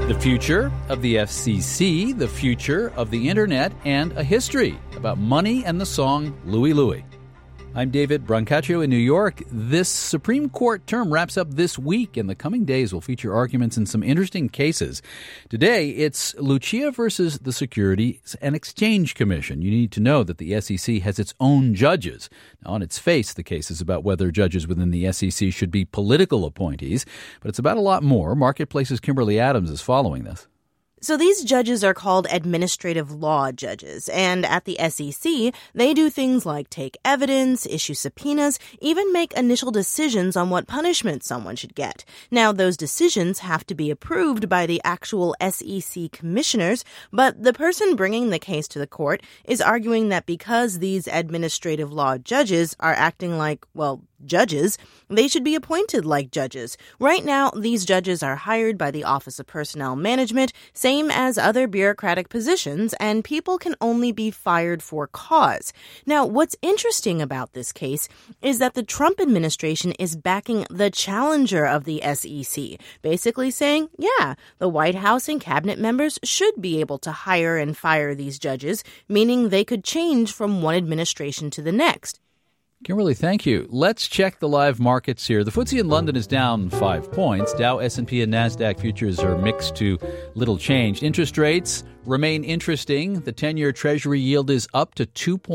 The future of the FCC, the future of the Internet, and a history about money and the song Louie Louie. I'm David Brancaccio in New York. This Supreme Court term wraps up this week, and the coming days will feature arguments in some interesting cases. Today, it's Lucia versus the Securities and Exchange Commission. You need to know that the SEC has its own judges. Now, on its face, the case is about whether judges within the SEC should be political appointees, but it's about a lot more. Marketplace's Kimberly Adams is following this. So these judges are called administrative law judges, and at the SEC, they do things like take evidence, issue subpoenas, even make initial decisions on what punishment someone should get. Now, those decisions have to be approved by the actual SEC commissioners, but the person bringing the case to the court is arguing that because these administrative law judges are acting like, well, judges, they should be appointed like judges. Right now, these judges are hired by the Office of Personnel Management, same as other bureaucratic positions, and people can only be fired for cause. Now, what's interesting about this case is that the Trump administration is backing the challenger of the SEC, basically saying, yeah, the White House and cabinet members should be able to hire and fire these judges, meaning they could change from one administration to the next. Kimberly, thank you. Let's check the live markets here. The FTSE in London is down 5 points. Dow, S&P, and NASDAQ futures are mixed to little change. Interest rates remain interesting. The 10-year Treasury yield is up to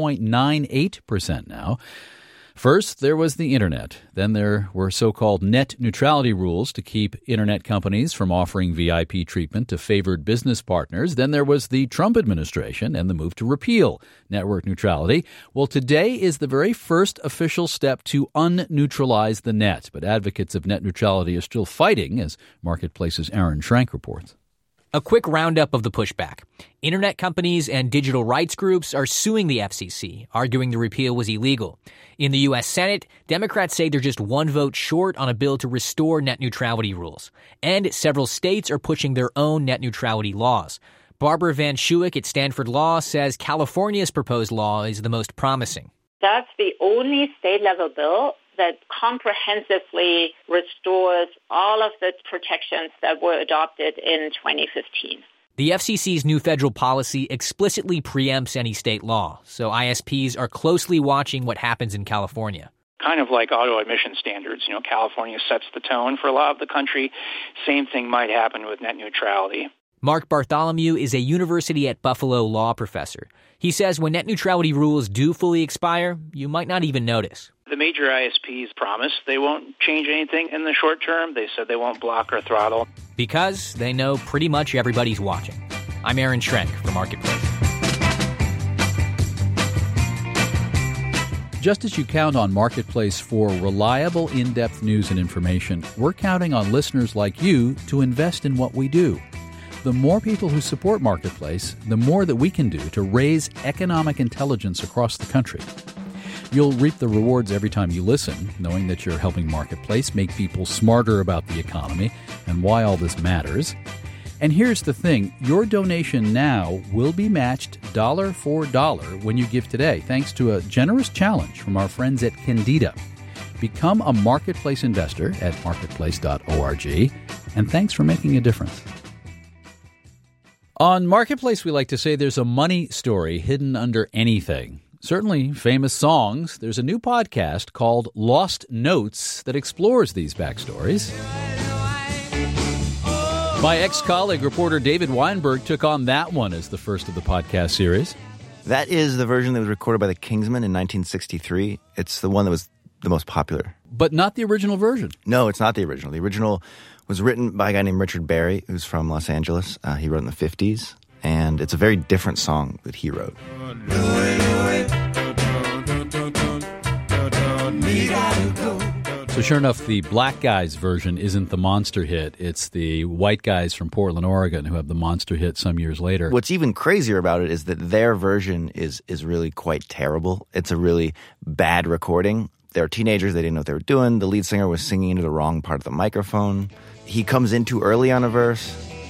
2.98% now. First, there was the Internet. Then there were so-called net neutrality rules to keep Internet companies from offering VIP treatment to favored business partners. Then there was the Trump administration and the move to repeal network neutrality. Well, today is the very first official step to unneutralize the net. But advocates of net neutrality are still fighting, as Marketplace's Aaron Schrank reports. A quick roundup of the pushback. Internet companies and digital rights groups are suing the FCC, arguing the repeal was illegal. In the U.S. Senate, Democrats say they're just one vote short on a bill to restore net neutrality rules. And several states are pushing their own net neutrality laws. Barbara Van Schuick at Stanford Law says California's proposed law is the most promising. That's the only state-level bill that comprehensively restores all of the protections that were adopted in 2015. The FCC's new federal policy explicitly preempts any state law, so ISPs are closely watching what happens in California. Kind of like auto emission standards. California sets the tone for a lot of the country. Same thing might happen with net neutrality. Mark Bartholomew is a University at Buffalo law professor. He says when net neutrality rules do fully expire, you might not even notice. The major ISPs promised they won't change anything in the short term. They said they won't block or throttle. Because they know pretty much everybody's watching. I'm Aaron Schrank for Marketplace. Just as you count on Marketplace for reliable, in-depth news and information, we're counting on listeners like you to invest in what we do. The more people who support Marketplace, the more that we can do to raise economic intelligence across the country. You'll reap the rewards every time you listen, knowing that you're helping Marketplace make people smarter about the economy and why all this matters. And here's the thing, your donation now will be matched dollar for dollar when you give today, thanks to a generous challenge from our friends at Candida. Become a Marketplace investor at marketplace.org, and thanks for making a difference. On Marketplace, we like to say there's a money story hidden under anything. Certainly famous songs. There's a new podcast called Lost Notes that explores these backstories. My ex-colleague, reporter David Weinberg, took on that one as the first of the podcast series. That is the version that was recorded by the Kingsmen in 1963. It's the one that was the most popular. But not the original version. No, it's not the original. The original was written by a guy named Richard Berry, who's from Los Angeles. He wrote in the 50s, and it's a very different song that he wrote. So sure enough, the black guys version isn't the monster hit. It's the white guys from Portland, Oregon, who have the monster hit some years later. What's even crazier about it is that their version is really quite terrible. It's a really bad recording. They were teenagers. They didn't know what they were doing. The lead singer was singing into the wrong part of the microphone. He comes in too early on a verse.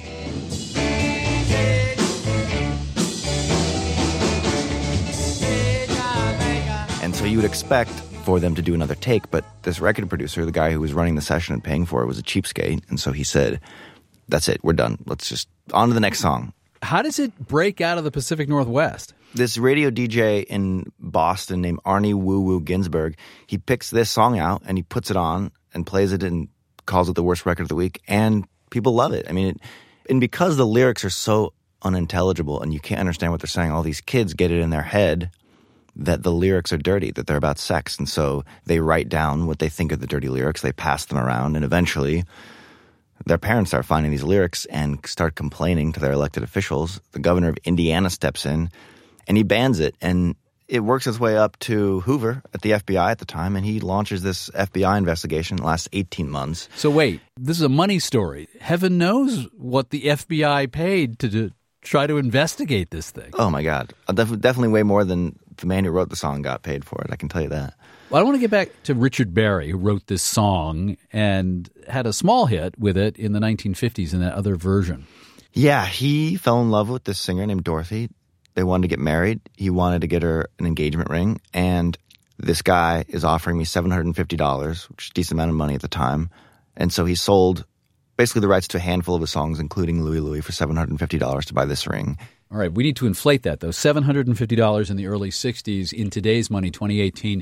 And so you would expect for them to do another take, but this record producer, the guy who was running the session and paying for it, was a cheapskate, and so he said, that's it. We're done. Let's just on to the next song. How does it break out of the Pacific Northwest? This radio DJ in Boston named Arnie Woo Woo Ginsburg, he picks this song out and he puts it on and plays it and calls it the worst record of the week, and people love it. I mean, and because the lyrics are so unintelligible and you can't understand what they're saying, all these kids get it in their head that the lyrics are dirty, that they're about sex, and so they write down what they think are the dirty lyrics, they pass them around, and eventually their parents start finding these lyrics and start complaining to their elected officials. The governor of Indiana steps in, and he bans it, and it works its way up to Hoover at the FBI at the time, and he launches this FBI investigation that lasts 18 months. So wait, this is a money story. Heaven knows what the FBI paid to try to investigate this thing. Oh, my God. Definitely way more than the man who wrote the song got paid for it, I can tell you that. Well, I want to get back to Richard Berry, who wrote this song and had a small hit with it in the 1950s in that other version. Yeah, he fell in love with this singer named Dorothy. They wanted to get married. He wanted to get her an engagement ring. And this guy is offering me $750, which is a decent amount of money at the time. And so he sold basically the rights to a handful of his songs, including Louie Louie, for $750 to buy this ring. All right, we need to inflate that, though. $750 in the early 60s. In today's money, 2018,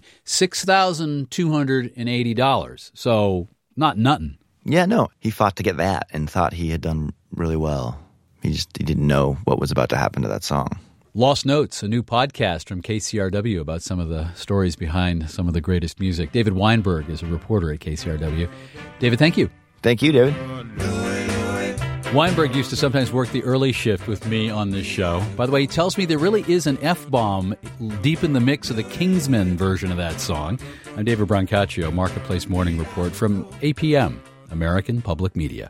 $6,280. So not nothing. Yeah, no. He fought to get that and thought he had done really well. He didn't know what was about to happen to that song. Lost Notes, a new podcast from KCRW about some of the stories behind some of the greatest music. David Weinberg is a reporter at KCRW. David, thank you. Thank you, David. Weinberg used to sometimes work the early shift with me on this show. By the way, he tells me there really is an F-bomb deep in the mix of the Kingsmen version of that song. I'm David Brancaccio, Marketplace Morning Report from APM, American Public Media.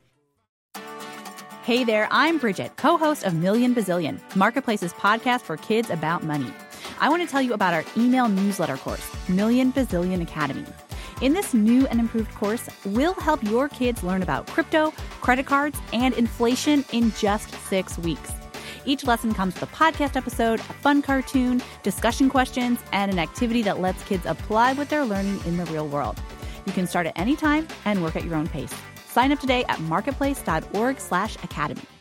Hey there, I'm Bridget, co-host of Million Bazillion, Marketplace's podcast for kids about money. I want to tell you about our email newsletter course, Million Bazillion Academy. In this new and improved course, we'll help your kids learn about crypto, credit cards, and inflation in just 6 weeks. Each lesson comes with a podcast episode, a fun cartoon, discussion questions, and an activity that lets kids apply what they're learning in the real world. You can start at any time and work at your own pace. Sign up today at marketplace.org/academy.